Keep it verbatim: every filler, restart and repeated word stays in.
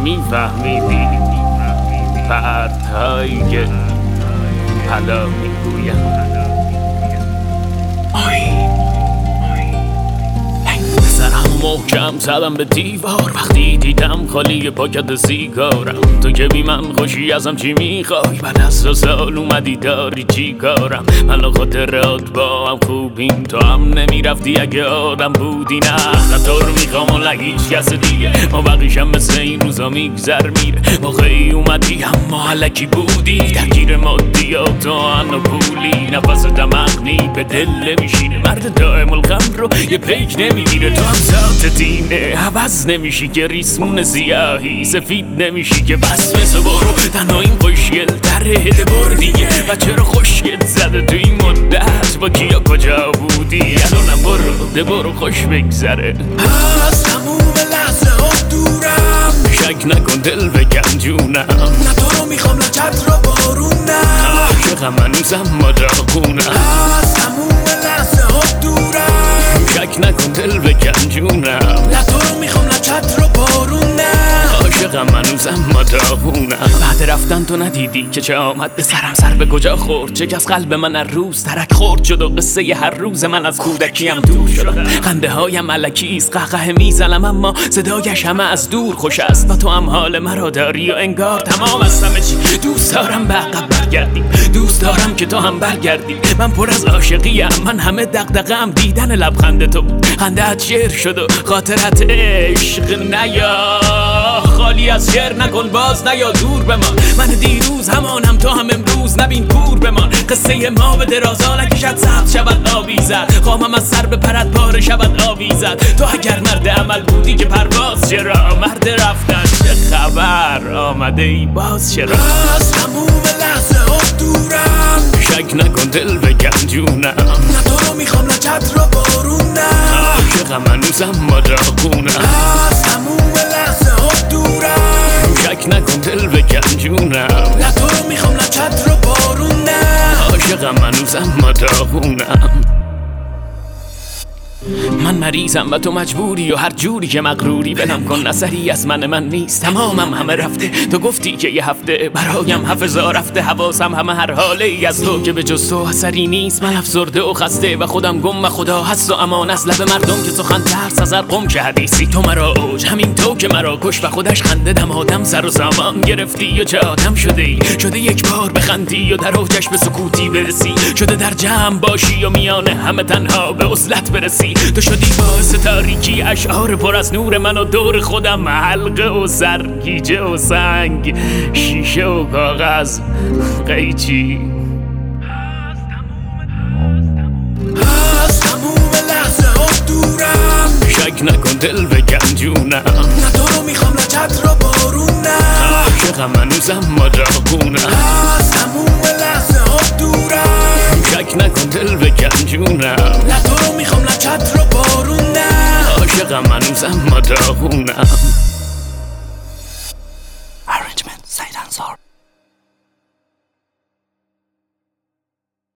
میفهمیدی پرتایی که حالا میگویم محکم زدم به دیوار وقتی دیدم خالی پاکت سیگارم. تو که بی من خوشی ازم چی میخوای؟ بعد از دو سال اومدی داری چی کارم؟ من خاطرات با هم خوبیم، تو هم نمیرفتی اگه آدم بودی. نه نه تو رو میخوام و هیچ کس دیگه، ما بقیشم مثل این روزا میگذر میره. موقعی اومدی اما علکی بودی، درگیر مادیات و انا پولی. نفس دمغنی به دل نمیشینه، مرد دائم الغم رو یه پیک نمیگیره. تو هم تینه عوض نمیشی که ریسمون سیاهی سفید نمیشی که بس مثل برو تنها این خوشگل در هده بردیه. و چرا خوشگل زده تو این مدت با کیا کجا بودی؟ الانم برو ده برو خوش بگذره از تموم لحظه ها دورم، شک نکن دل بکن جونم. نه تو رو میخوام نه چتر و بارونم، عاشقم هنوزم ما داغونم. از تموم لحظه ها دورم، شک نکن دل بکن جونم. نه تو رو میخوام نه چتر و بارونم، عاشقم هنوزم ما داغونم. بعد رفتن تو ندیدی که چه آمد به سرم؟ سر به کجا خورد؟ چه کس قلب من هر روز ترک خورد شد و قصه ی هر روز من از کودکیم دور شدم. خنده هایم الکیست قهقه میزنم اما صدایش همه از دور خوش است. و تو هم حال مرا داری و انگار تمام از همه چی. دوست دارم به عقب برگردیم، دوست دارم که تو هم برگردی. من پر از عاشقیم، من همه دغدغه‌ام دیدن لبخند تو. خنده‌ات شعر شد و خاطرت عشق نیا خالی از شعر نکن باز نیا دور بمان. من دیروز همانم تو هم امروز نبین کور بمان. قصه ما به درازا نکشد سبز شود آویزد، خواهم از سر به پرد پاره شود آویزد. تو اگر مرد عمل بودی که پرواز چرا؟ مرد رفتن چه خبر؟ آمده ای باز چرا؟ از تموم لحظه ها دورم، شک نکن دل بکن جونم. نه تو رو میخوام نه چتر و بارونم، عاشقم هنوزم ما داغونم. از تموم لحظه ها دورم، شک نکن دل بکن جونم. نه تو رو میخوام نه چتر و بارونم، عاشقم هنوزم ما داغونم. من مریضم و تو مجبوری و هر جوری که مغروری بنم کن. اثری از من من نیست، تمامم همه رفته. تو گفتی که یه هفته برایم حفظا رفته، حواسم همه هر حاله ای از تو که به جز تو اثری نیست. من افسرده و خسته و خودم گم و خدا هست و امان از لب مردم که سخن ترس از هر قم که حدیثی. تو مرا اوج همین تو که مرا کش و خودش خنده دم آدم سر و سامان گرفتی و چه آدم شده ای. شده یک بار بخندی و در اوجش به سکوتی برسی، شده در جمع باشی و میان همه تنها به عزلت برسی. تو شدی باعث تاریکی اشعار پر از نور من و دور خودم حلقه و سرگیجه و سنگ شیشه و کاغذ قیچی. از تموم لحظه ها دورم، شک نکن دل بکن جونم. نه تو رو میخوام نه چتر و بارونم، عاشقم هنوزم ما داغونم. از تموم لحظه ها دورم، شک نکن دل بکن جونم. نه تو رو میخوام نه چتر و بارونم، عاشقم هنوزم ما داغونم.